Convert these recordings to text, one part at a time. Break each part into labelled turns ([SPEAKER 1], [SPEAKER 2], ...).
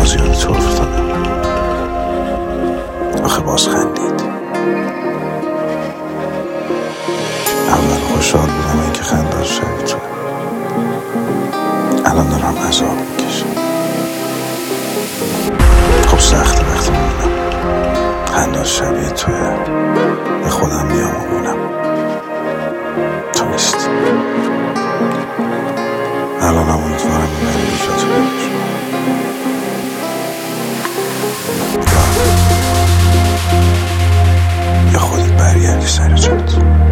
[SPEAKER 1] باز یاد تو افتادم. آخه باز خندید. اول خوشحال بودم این که خندار شبیه تو، الان دارم عذاب میکشم. خب سخته وقتی میبینم خندار شبیه توه، به خودم میامونم تو نیستی. الان هم امیدوارم میبری به جا تو ببیر. یا خودت برگردی سر جات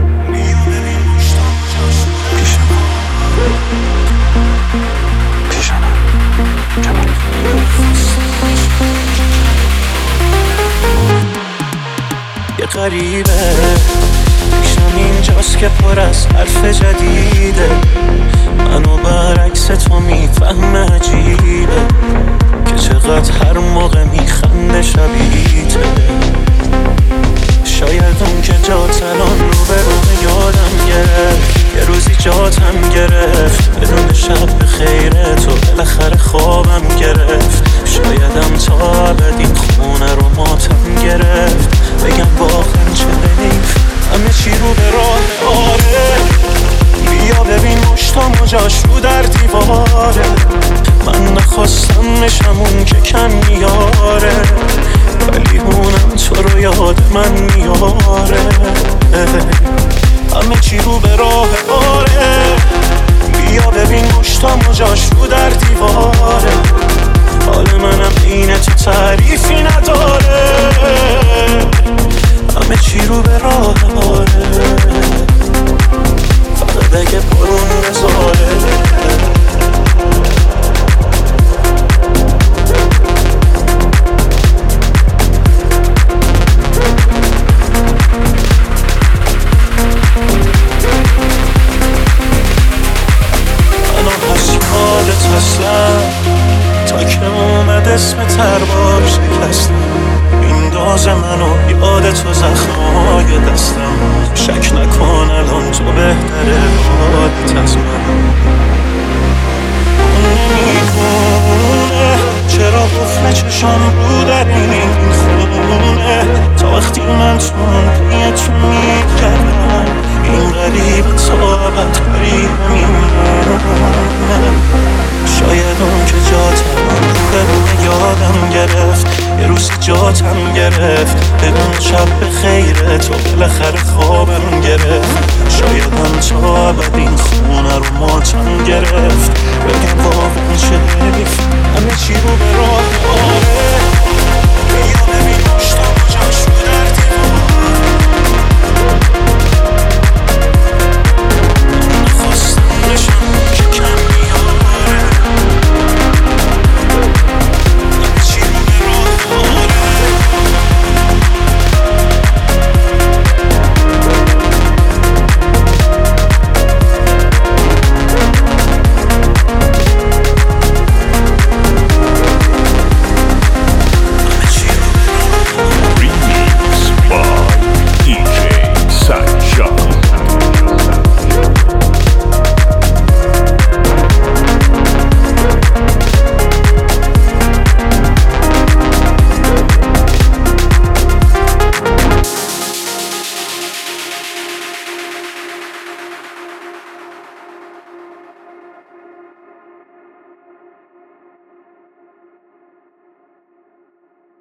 [SPEAKER 1] پیش من
[SPEAKER 2] یه غریبه پیشم اینجاست که پر از حرف جدیده، منو برعکس تو میفهمه، عجیبه که چقدر هر موقع میخنده شبیته. شاید اون که جات الان رو به رو یادم گرفت، یه روزی جاتم گرفت، بدون شب به خیره تو بالاخره خوابم گرفت. شایدم تا ابد این خونه رو ماتم گرفت، بگم واقعا چه حیف همه چی رو به راه. آره بیا ببین مشتام و جاش رو در دیواره، من نخواستم نشم اون که کم میاره، ولی اونم تو رو یاد من میاره. همه چی رو به راه. آره بیا ببین مشتام و جاش رو در دیواره، حال منم اینه تو تعریفی نداره. همه چی رو به راه. آره فقط اگه برون بذاره. تا که اومد اسم تربار شکستم، مینداز منو یاد تو زخمای دستم. شک نکن الان تو بهتره حالت از من. اون نمیدونه چرا قفل چشم رو در این خونه، تا وقتی من تندیه تو میگردم این غریب تابت غریب میمونه. شاید اون که جاتم رو یادم گرفت، یه روز جاتم گرفت، بدون شب به خیره تو بالاخره خوابم گرفت. شاید هم تا ابد این خونه رو ماتم گرفت، بگم واقعا